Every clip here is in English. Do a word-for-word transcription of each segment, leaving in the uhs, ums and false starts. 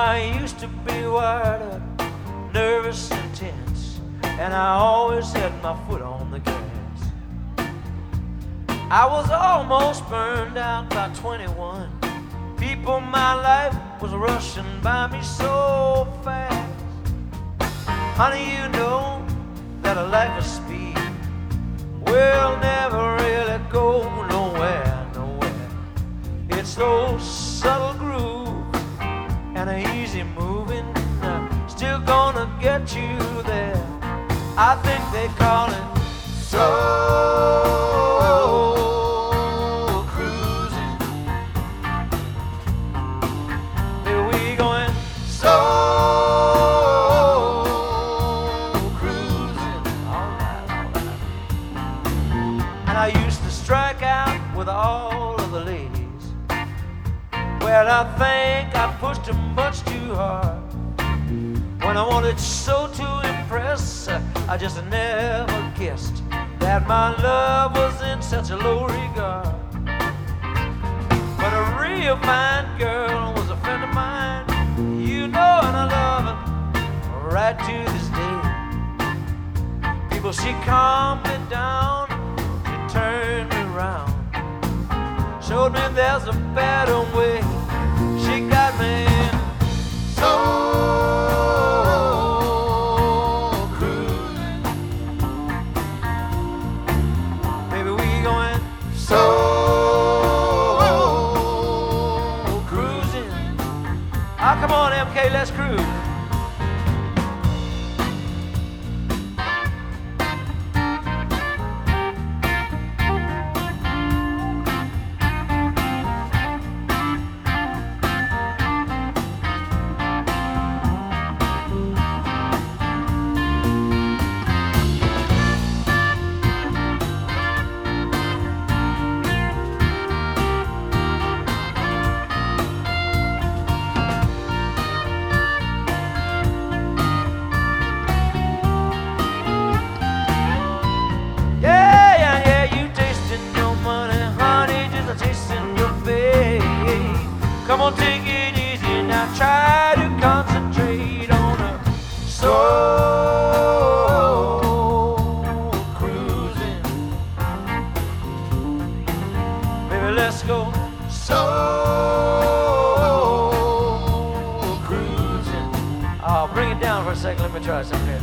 I used to be wired up, nervous and tense, and I always had my foot on the gas. I was almost burned out by twenty-one. People, my life was rushing by me so fast. Honey, you know that a life of speed will never really go nowhere, nowhere. It's those subtle grooves and a easy moving, uh, still gonna get you there. I think they call it soul cruising. Here we going soul cruising. All right, all right. And I used to strike out with all of the ladies. Well, I think I pushed them much too hard. When I wanted so to impress, uh, I just never guessed that my love was in such a low regard. But a real fine girl was a friend of mine, you know, and I love her right to this day. People, she calmed me down, she turned me around, showed me there's a better way. She got me in soul cruising. Baby, we going soul cruising. Ah, come on, M K, let's cruise. Come on, take it easy now, try to concentrate on a soul cruising. Baby, let's go soul cruising. Oh, bring it down for a second, let me try something here.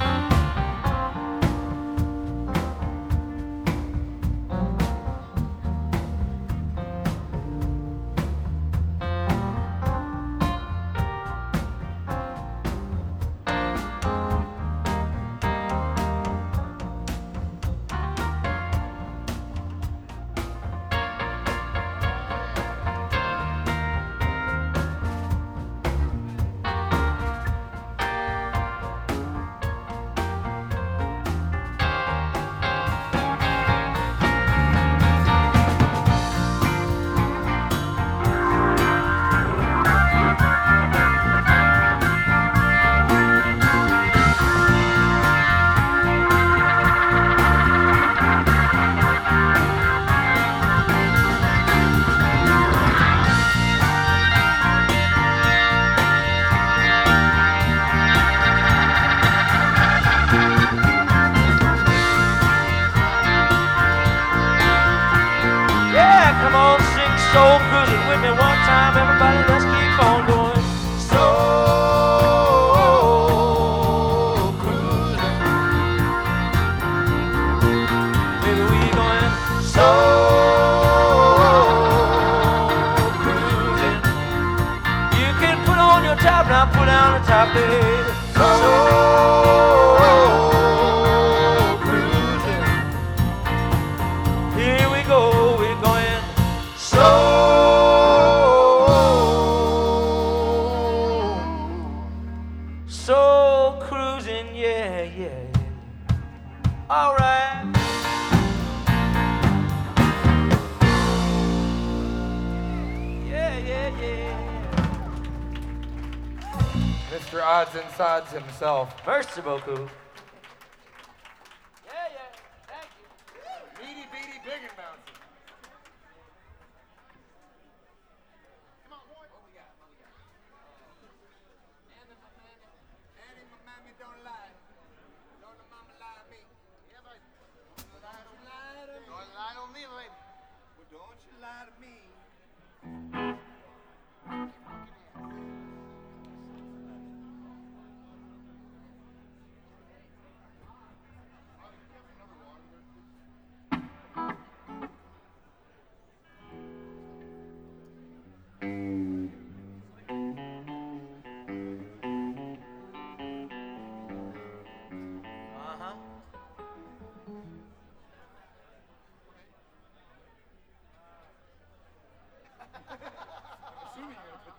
Soul cruising with me one time, everybody, let's keep on going. Soul cruising. Baby, we going soul cruising. You can put on your top now, put down the top, baby. Soul cruising. Here we go, we're going soul. Soul cruising, yeah, yeah, yeah. All right. Yeah, yeah, yeah. Mister Odds and Sods himself. Merci beaucoup. Yeah, yeah. Thank you. Meaty, beady, big and bouncy. Come on, boy. What we got? What we got?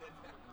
it.